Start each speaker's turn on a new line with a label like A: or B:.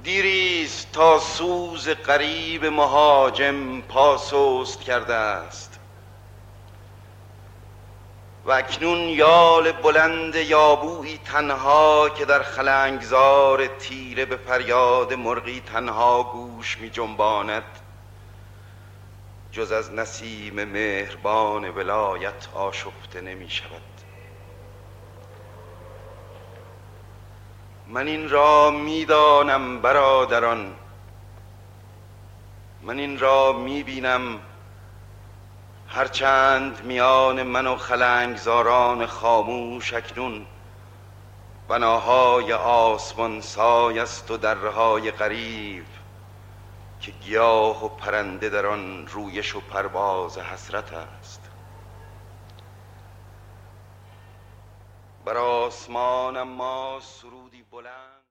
A: دیریست تا سوز غریب مهاجم پاسوست کرده است و اکنون یال بلند یابویی تنها که در خلنگزار تیره به فریاد مرغی تنها گوش می جنباند جز از نسیم مهربان ولایت آشفته نمی شود. من این را می دانم برادران، من این را می بینم، هرچند میان من و خلنگزاران خاموش اکنون بناهای آسمان سای است و درهای غریب که گیاه و پرنده در آن رویش و پرواز حسرت است. بر آسمان اما سرودی بلند